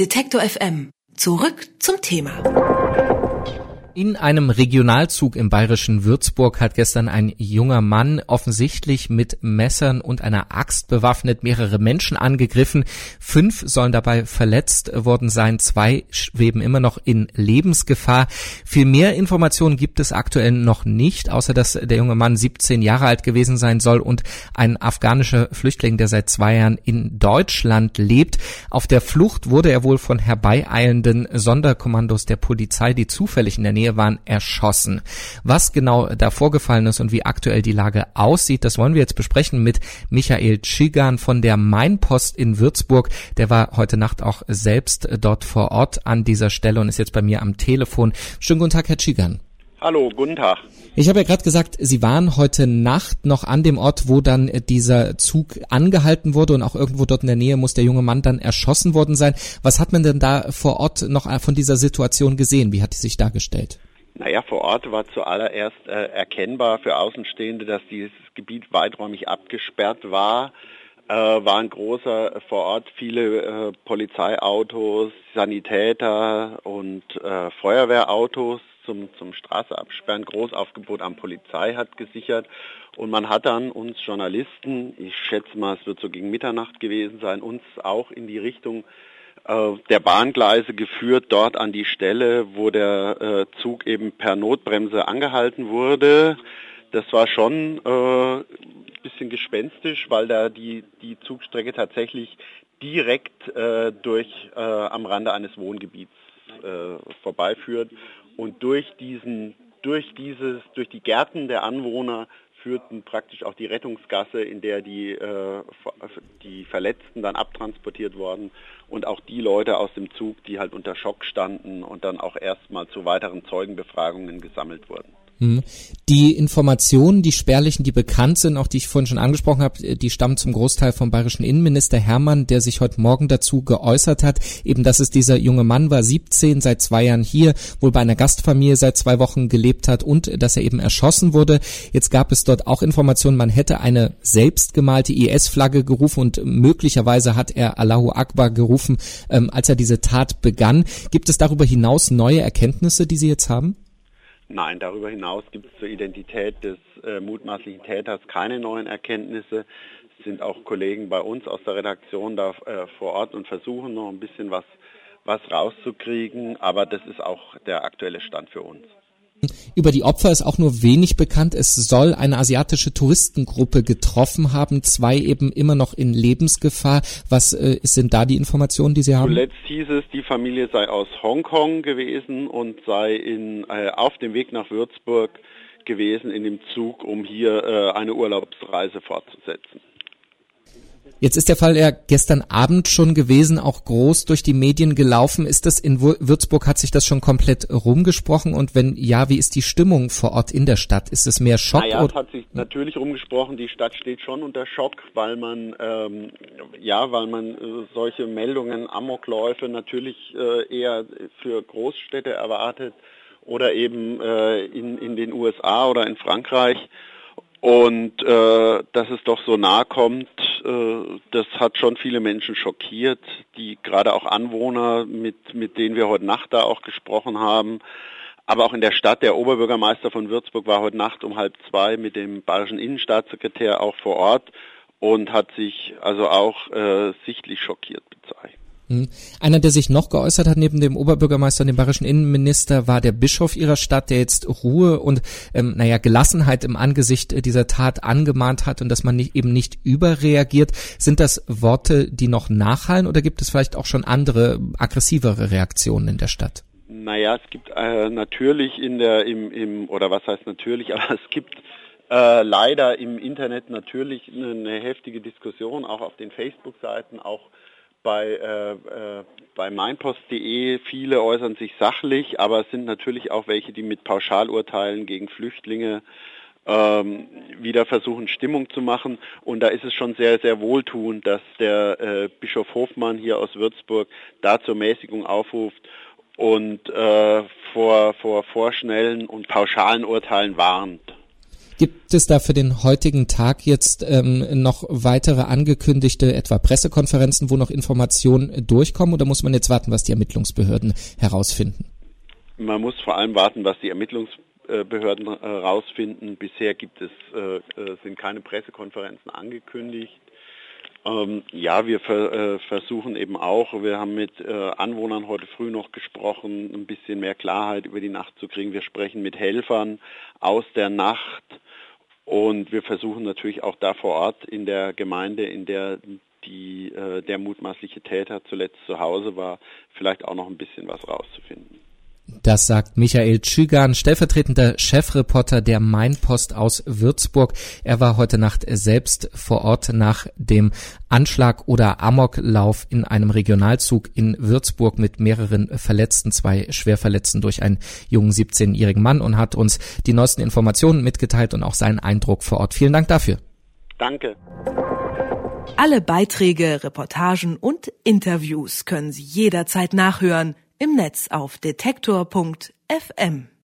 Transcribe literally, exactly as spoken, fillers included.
Detektor F M. Zurück zum Thema. In einem Regionalzug im bayerischen Würzburg hat gestern ein junger Mann offensichtlich mit Messern und einer Axt bewaffnet mehrere Menschen angegriffen. Fünf sollen dabei verletzt worden sein, zwei schweben immer noch in Lebensgefahr. Viel mehr Informationen gibt es aktuell noch nicht, außer dass der junge Mann siebzehn Jahre alt gewesen sein soll und ein afghanischer Flüchtling, der seit zwei Jahren in Deutschland lebt. Auf der Flucht wurde er wohl von herbeieilenden Sonderkommandos der Polizei, die zufällig in der Nähe waren, erschossen. Was genau da vorgefallen ist und wie aktuell die Lage aussieht, das wollen wir jetzt besprechen mit Michael Tschigan von der Mainpost in Würzburg. Der war heute Nacht auch selbst dort vor Ort an dieser Stelle und ist jetzt bei mir am Telefon. Schönen guten Tag, Herr Tschigan. Hallo, guten Tag. Ich habe ja gerade gesagt, Sie waren heute Nacht noch an dem Ort, wo dann dieser Zug angehalten wurde und auch irgendwo dort in der Nähe muss der junge Mann dann erschossen worden sein. Was hat man denn da vor Ort noch von dieser Situation gesehen? Wie hat die sich dargestellt? Naja, vor Ort war zuallererst äh, erkennbar für Außenstehende, dass dieses Gebiet weiträumig abgesperrt war. Äh, waren großer äh, vor Ort viele äh, Polizeiautos, Sanitäter und äh, Feuerwehrautos zum, zum Straße absperren. Großaufgebot an Polizei hat gesichert. Und man hat dann uns Journalisten, ich schätze mal, es wird so gegen Mitternacht gewesen sein, uns auch in die Richtung äh, der Bahngleise geführt, dort an die Stelle, wo der äh, Zug eben per Notbremse angehalten wurde. Das war schon äh, bisschen gespenstisch, weil da die, die Zugstrecke tatsächlich direkt äh, durch äh, am Rande eines Wohngebiets äh, vorbeiführt. Und durch diesen, durch dieses, durch die Gärten der Anwohner führten praktisch auch die Rettungsgasse, in der die, äh, die Verletzten dann abtransportiert wurden und auch die Leute aus dem Zug, die halt unter Schock standen und dann auch erstmal zu weiteren Zeugenbefragungen gesammelt wurden. Die Informationen, die spärlichen, die bekannt sind, auch die ich vorhin schon angesprochen habe, die stammen zum Großteil vom bayerischen Innenminister Hermann, der sich heute Morgen dazu geäußert hat, eben dass es dieser junge Mann war, siebzehn, seit zwei Jahren hier, wohl bei einer Gastfamilie seit zwei Wochen gelebt hat und dass er eben erschossen wurde. Jetzt gab es dort auch Informationen, man hätte eine selbstgemalte I S-Flagge gerufen und möglicherweise hat er Allahu Akbar gerufen, ähm, als er diese Tat begann. Gibt es darüber hinaus neue Erkenntnisse, die Sie jetzt haben? Nein, darüber hinaus gibt es zur Identität des äh, mutmaßlichen Täters keine neuen Erkenntnisse. Es sind auch Kollegen bei uns aus der Redaktion da äh, vor Ort und versuchen noch ein bisschen was, was rauszukriegen, aber das ist auch der aktuelle Stand für uns. Über die Opfer ist auch nur wenig bekannt. Es soll eine asiatische Touristengruppe getroffen haben, zwei eben immer noch in Lebensgefahr. Was äh, sind da die Informationen, die Sie haben? Zuletzt hieß es, die Familie sei aus Hongkong gewesen und sei in, äh, auf dem Weg nach Würzburg gewesen in dem Zug, um hier äh, eine Urlaubsreise fortzusetzen. Jetzt ist der Fall ja gestern Abend schon gewesen, auch groß durch die Medien gelaufen. Ist das in Würzburg, hat sich das schon komplett rumgesprochen? Und wenn ja, wie ist die Stimmung vor Ort in der Stadt? Ist es mehr Schock? Naja, oder? Es hat sich natürlich rumgesprochen. Die Stadt steht schon unter Schock, weil man, ähm, ja, weil man äh, solche Meldungen, Amokläufe natürlich äh, eher für Großstädte erwartet oder eben äh, in, in den U S A oder in Frankreich. Und äh, dass es doch so nahe kommt, äh, das hat schon viele Menschen schockiert, die gerade auch Anwohner, mit mit denen wir heute Nacht da auch gesprochen haben. Aber auch in der Stadt, der Oberbürgermeister von Würzburg war heute Nacht um halb zwei mit dem bayerischen Innenstaatssekretär auch vor Ort und hat sich also auch äh, sichtlich schockiert bezeichnet. Einer, der sich noch geäußert hat neben dem Oberbürgermeister und dem bayerischen Innenminister, war der Bischof ihrer Stadt, der jetzt Ruhe und ähm, naja Gelassenheit im Angesicht dieser Tat angemahnt hat und dass man nicht, eben nicht überreagiert. Sind das Worte, die noch nachhallen oder gibt es vielleicht auch schon andere, aggressivere Reaktionen in der Stadt? Naja, es gibt äh, natürlich in der, im, im, oder was heißt natürlich, aber es gibt äh, leider im Internet natürlich eine, eine heftige Diskussion, auch auf den Facebook-Seiten, auch bei, äh, äh, bei mainpost punkt de. Viele äußern sich sachlich, aber es sind natürlich auch welche, die mit Pauschalurteilen gegen Flüchtlinge ähm, wieder versuchen, Stimmung zu machen. Und da ist es schon sehr, sehr wohltuend, dass der äh, Bischof Hofmann hier aus Würzburg da zur Mäßigung aufruft und äh, vor, vor vorschnellen und pauschalen Urteilen warnt. Gibt es da für den heutigen Tag jetzt ähm, noch weitere angekündigte, etwa Pressekonferenzen, wo noch Informationen durchkommen, oder muss man jetzt warten, was die Ermittlungsbehörden herausfinden? Man muss vor allem warten, was die Ermittlungsbehörden herausfinden. Bisher gibt es äh, sind keine Pressekonferenzen angekündigt. Ähm, ja, wir ver, äh, versuchen eben auch, wir haben mit äh, Anwohnern heute früh noch gesprochen, ein bisschen mehr Klarheit über die Nacht zu kriegen. Wir sprechen mit Helfern aus der Nacht und wir versuchen natürlich auch da vor Ort in der Gemeinde, in der die, äh, der mutmaßliche Täter zuletzt zu Hause war, vielleicht auch noch ein bisschen was rauszufinden. Das sagt Michael Tschügan, stellvertretender Chefreporter der Mainpost aus Würzburg. Er war heute Nacht selbst vor Ort nach dem Anschlag oder Amoklauf in einem Regionalzug in Würzburg mit mehreren Verletzten, zwei Schwerverletzten durch einen jungen siebzehnjährigen Mann, und hat uns die neuesten Informationen mitgeteilt und auch seinen Eindruck vor Ort. Vielen Dank dafür. Danke. Alle Beiträge, Reportagen und Interviews können Sie jederzeit nachhören im Netz auf detektor punkt f m.